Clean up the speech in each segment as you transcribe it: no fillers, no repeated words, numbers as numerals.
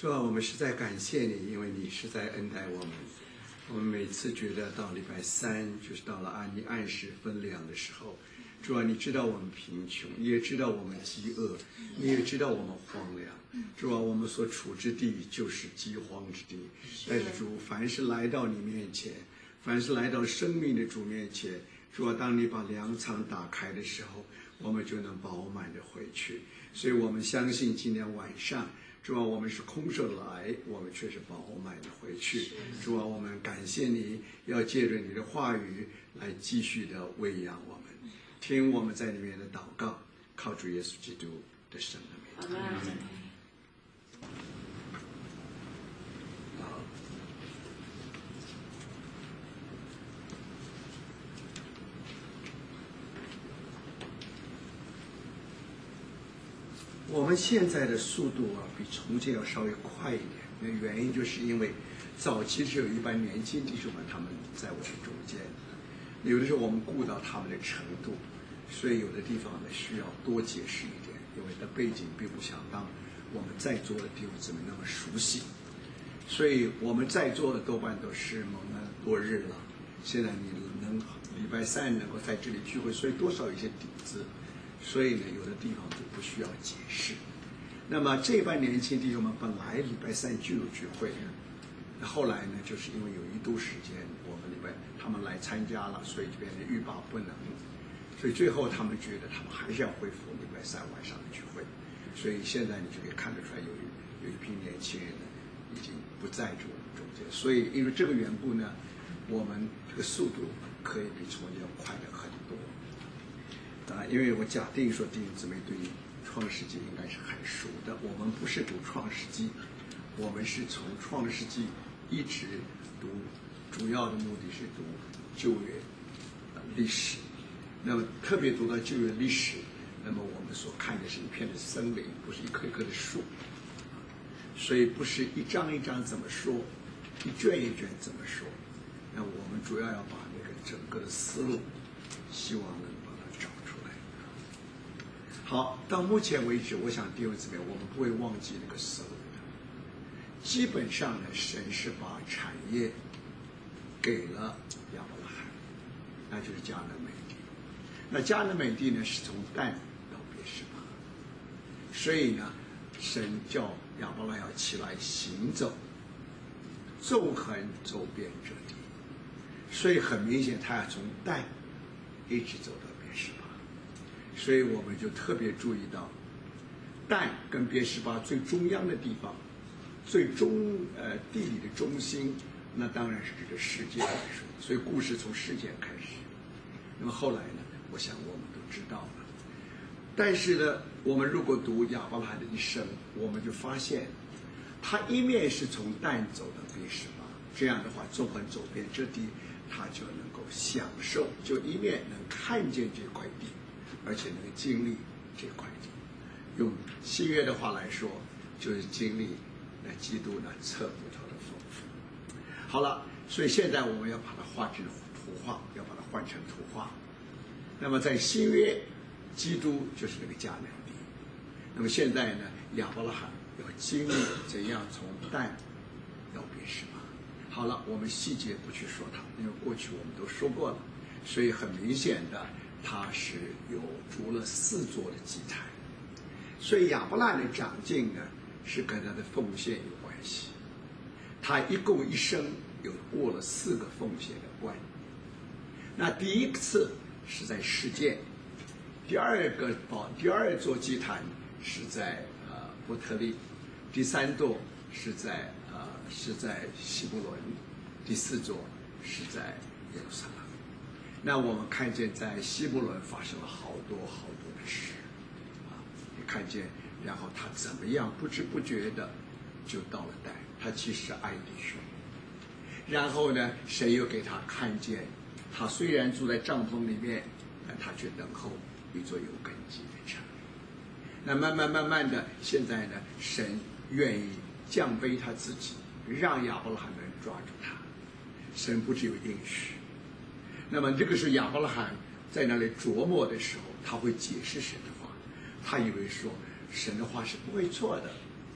主啊，我们实在感谢你，因为你实在恩待我们。我们每次觉得到礼拜三，就是到了你按时分粮的时候，主啊，你知道我们贫穷，你也知道我们饥饿，你也知道我们荒凉。主啊，我们所处之地就是饥荒之地。但是主，凡是来到你面前，凡是来到生命的主面前，主啊，当你把粮仓打开的时候，我们就能饱满的回去。所以我们相信今天晚上，主啊，我们是空手来，我们却是饱满的回去。主啊，我们感谢你，要借着你的话语来继续的喂养我们，听我们在里面的祷告，靠主耶稣基督的圣名。我们现在的速度比从前要稍微快一点，那原因就是因为早期是有一般年轻弟兄们他们在我们中间，有的时候我们顾到他们的程度，所以有的地方呢需要多解释一点，因为的背景并不像当我们在座的弟兄姊妹那么熟悉，所以我们在座的多半都是蒙了多日了。现在你能礼拜三能够在这里聚会，所以多少有一些底子。所以呢，有的地方就不需要解释。那么这班年轻弟兄们本来礼拜三就有聚会，后来呢，就是因为有一度时间我们他们来参加了，所以就变成欲罢不能。所以最后他们觉得他们还是要恢复礼拜三晚上的聚会。所以现在你就可以看得出来，有一批年轻人呢已经不在我们中间。所以因为这个缘故呢，我们这个速度可以比从前要快了很多。因为我假定说弟兄姊妹对创世纪应该是很熟的，我们不是读创世纪，我们是从创世纪一直读，主要的目的是读旧约历史。那么特别读到旧约历史，那么我们所看的是一片的森林，不是一棵一棵的树，所以不是一章一章怎么说，一卷一卷怎么说。那我们主要要把那个整个的思路，希望能把它找出来。好，到目前为止，我想弟兄姊妹，我们不会忘记那个思路的。基本上呢，神是把产业给了亚伯拉罕，那就是迦南美地。那迦南美地呢，是从但到别是巴，所以呢，神叫亚伯拉罕要起来行走，纵横走遍这地。所以很明显，他要从但一直走到别是巴。所以我们就特别注意到，但跟别是巴最中央的地方，地理的中心，那当然是这个世界来说。所以故事从世界开始。那么后来呢，我想我们都知道了。但是呢，我们如果读亚伯拉罕的一生，我们就发现，他一面是从但走到别是巴，这样的话，纵横走遍这地，他就能够享受，就一面能看见这块地，而且能经历这块地。用新约的话来说，就是经历那基督那测不透的丰富。好了，所以现在我们要把它画成图画，要把它换成图画。那么在新约，基督就是那个迦南地。那么现在呢，亚伯拉罕要经历怎样从但到别是巴。好了，我们细节不去说它，因为过去我们都说过了，所以很明显的，它是有筑了4座的祭坛。所以亚伯拉罕的长进呢，是跟他的奉献有关系。他一共一生有过了4个奉献的关。那第一次是在示剑，第二座祭坛是在伯特利，第3座是在希伯伦，第4座是在耶路撒冷。那我们看见在希伯伦发生了好多的事。你看见，然后他怎么样不知不觉的就到了但，他其实爱弟兄。然后呢，神又给他看见，他虽然住在帐篷里面，但他却等候一座有根基的城。那慢慢的，现在呢，神愿意降卑他自己，让亚伯拉罕能抓住他。神不只有应许。那么这个是亚伯拉罕在那里琢磨的时候，他会解释神的话。他以为说神的话是不会错的，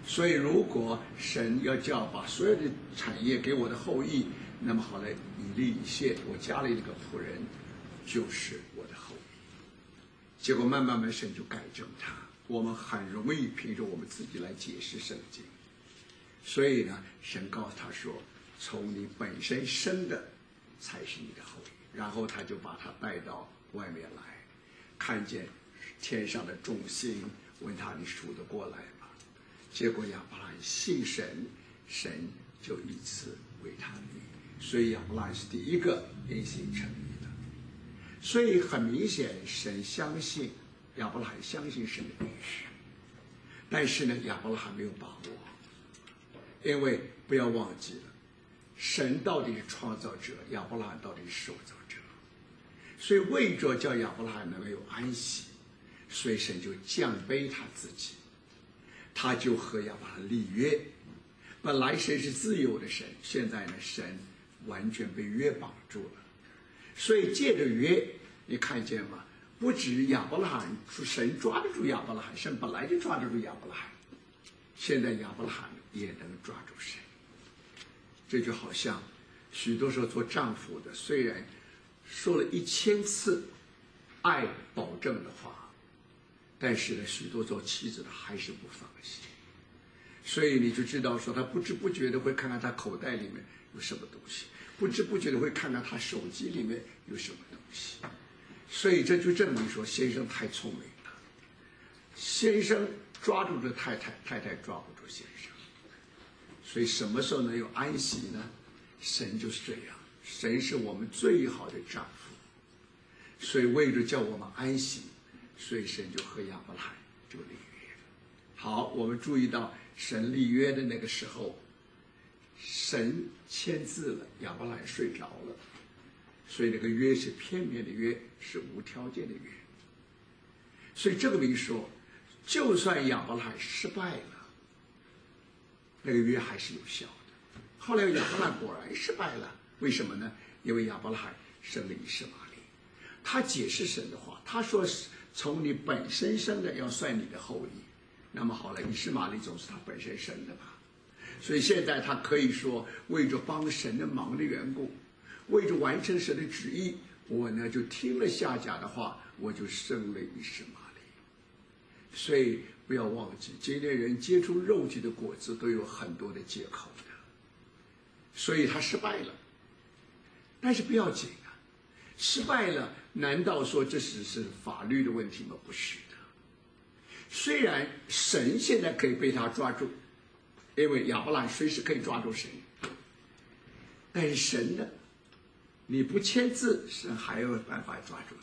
所以如果神要叫把所有的产业给我的后裔，那么好了，以利以谢，我家里这个仆人就是我的后裔。结果慢慢神就改正他，我们很容易凭着我们自己来解释圣经。所以呢，神告诉他说，从你本身生的才是你的后裔。然后他就把他带到外面来，看见天上的众星，问他你数得过来吗？结果亚伯拉罕信神，神就以此为他立。所以亚伯拉罕是第一个因信称义的。所以很明显，神相信亚伯拉罕相信神的应许，但是呢，亚伯拉罕没有把握，因为不要忘记了，神到底是创造者，亚伯拉罕到底是受造者。所以为着叫亚伯拉罕能够有安息，所以神就降卑他自己，他就和亚伯拉罕立约。本来神是自由的神，现在呢，神完全被约绑住了。所以借着约，你看见吗？不止亚伯拉罕，神抓得住亚伯拉罕，神本来就抓得住亚伯拉罕，现在亚伯拉罕也能抓住神。这就好像许多时候做丈夫的，虽然说了1000次爱保证的话，但是呢，许多做妻子的还是不放心。所以你就知道说，他不知不觉的会看看他口袋里面有什么东西，不知不觉的会看看他手机里面有什么东西。所以这就证明说，先生太聪明了，先生抓住这太太，太太抓不住先生。所以什么时候能有安息呢？神就是这样，神是我们最好的丈夫。所以为着叫我们安息，所以神就和亚伯拉罕就立约。好，我们注意到神立约的那个时候，神签字了，亚伯拉罕睡着了，所以那个约是片面的约，是无条件的约。所以这个明说，就算亚伯拉罕失败了，那个约还是有效的。后来亚伯拉罕果然失败了，为什么呢？因为亚伯拉罕生了以实玛利。他解释神的话，他说从你本身生的要算你的后裔。那么好了，以实玛利总是他本身生的吧，所以现在他可以说，为着帮神的忙的缘故，为着完成神的旨意，我呢就听了夏甲的话，我就生了以实玛利。所以不要忘记，今天人接触肉体的果子都有很多的借口的，所以他失败了。但是不要紧啊，失败了，难道说这只是法律的问题吗？不是的。虽然神现在可以被他抓住，因为亚伯拉罕随时可以抓住神，但是神呢，你不签字，神还有办法抓住你。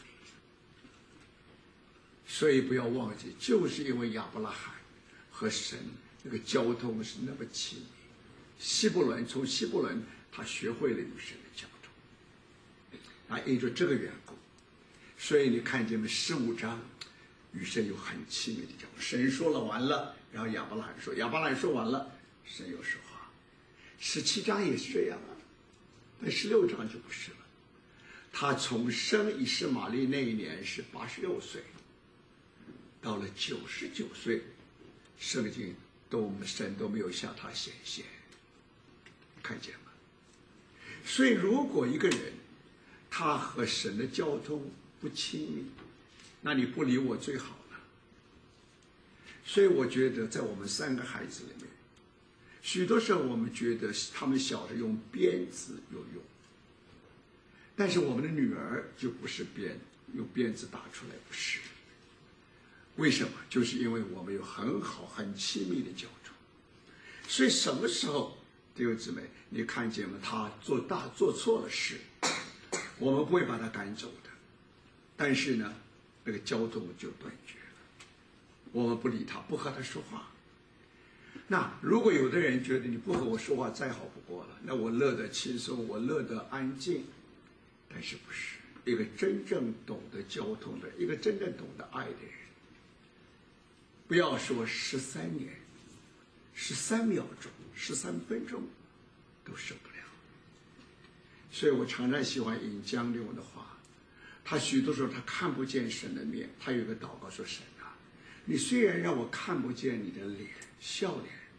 所以不要忘记，就是因为亚伯拉罕和神那个交通是那么亲密，从希伯伦他学会了与神的交通，因着这个缘故，所以你看见没？15章与神有很亲密的交通，神说了完了，然后亚伯拉罕说，亚伯拉罕说完了，神又说话。17章也是这样啊，但16章就不是了。他从生以实玛利那一年是86岁，到了99岁，圣经神都没有向他显现，看见吗？所以如果一个人他和神的交通不亲密，那你不理我最好了。所以我觉得在我们3个孩子里面，许多时候我们觉得他们小的用鞭子有用，但是我们的女儿就不是用鞭子打出来，不是。为什么？就是因为我们有很好很亲密的交通。所以什么时候弟兄姊妹你看见了他做错了事，我们不会把他赶走的，但是呢那个交通就断绝了，我们不理他，不和他说话。那如果有的人觉得你不和我说话再好不过了，那我乐得轻松，我乐得安静。但是不是一个真正懂得交通的，一个真正懂得爱的人，不要说13年、13秒钟、13分钟都受不了。所以我常常喜欢引江流的话，他许多时候他看不见神的面，他有一个祷告说，神啊，你虽然让我看不见你的脸笑脸，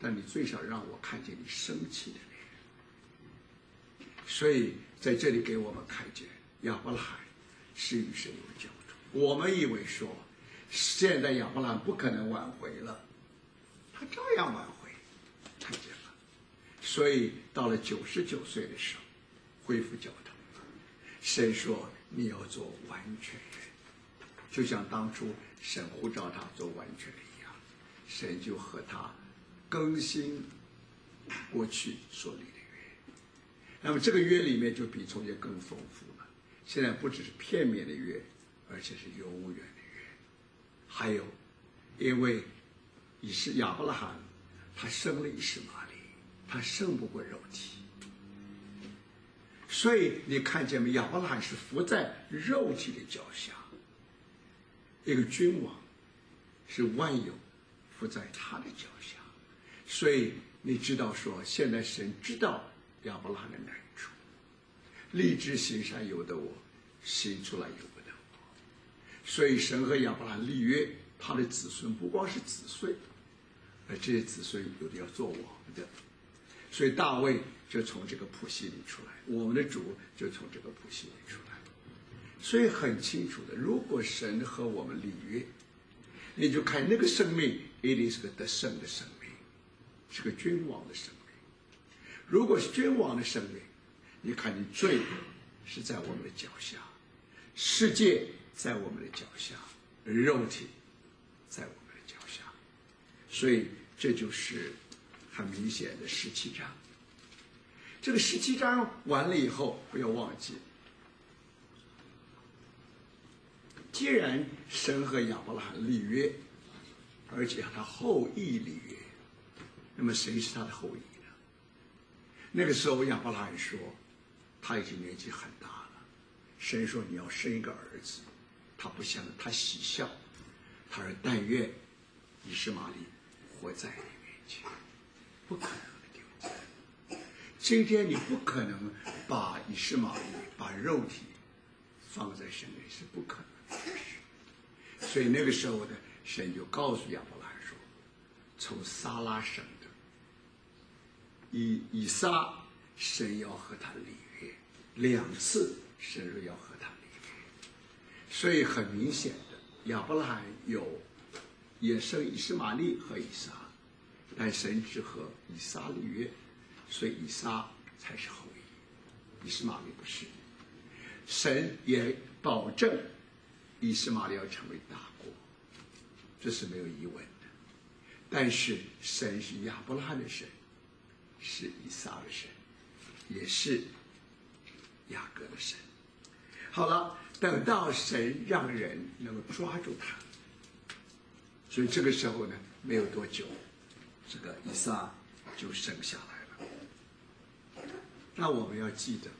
但你最少让我看见你生气的脸。所以在这里给我们看见亚伯拉罕是与神有交通。我们以为说现在亚伯拉罕不可能挽回了，他照样挽回，看见了。所以到了99岁的时候恢复交通。神说你要做完全人，就像当初神呼召他做完全人一样，神就和他更新过去所立的约。那么这个约里面就比从前更丰富了，现在不只是片面的约，而且是永远的约。还有因为亚伯拉罕他生了以实玛利，他胜不过肉体，所以你看见没？亚伯拉罕是伏在肉体的脚下，一个君王是万有伏在他的脚下。所以你知道说，现在神知道亚伯拉罕的难处，立志行善由得我，行出来由不得我。所以神和亚伯拉罕立约，他的子孙不光是子孙，而这些子孙有的要做王的。所以大卫就从这个谱系里出来，我们的主就从这个谱系里出来。所以很清楚的，如果神和我们立约，你就看那个生命一定是个得胜的生命，是个君王的生命。如果是君王的生命，你看你罪是在我们的脚下，世界在我们的脚下，肉体在我们的脚下。所以这就是很明显的17章。这个17章完了以后，不要忘记，既然神和亚伯拉罕立约，而且和他后裔立约，那么谁是他的后裔呢？那个时候亚伯拉罕说他已经年纪很大了，神说你要生一个儿子，他不想，他喜笑，他说但愿以实玛利活在你面前。不可能的，弟兄姊妹，今天你不可能把以实玛利把肉体放在神里，是不可能的事。所以那个时候呢，神就告诉亚伯拉罕说，从撒拉生的以撒，神要和他立约2次，神说要和他立约。所以很明显的，亚伯拉罕也生以实玛利和以撒，但神只和以撒立约，所以以撒才是后裔，以实玛利不是。神也保证以实玛利要成为大国，这是没有疑问的。但是神是亚伯拉罕的神，是以撒的神，也是雅各的神。好了，等到神让人能够抓住他，所以这个时候呢，没有多久，这个以撒就生下来了。那我们要记得，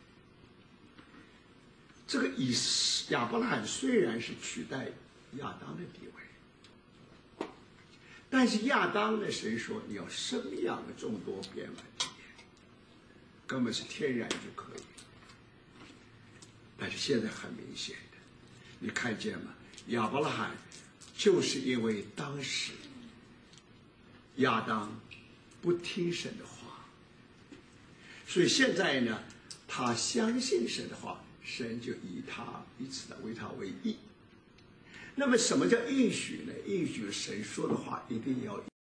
这个亚伯拉罕虽然是取代亚当的地位，但是亚当呢，神说你要生养众多，遍满地面，根本是天然就可以。但是现在很明显的，你看见吗？亚伯拉罕就是因为当时亚当不听神的话，所以现在呢，他相信神的话，神就以此为他为义。那么什么叫应许呢？应许神说的话一定要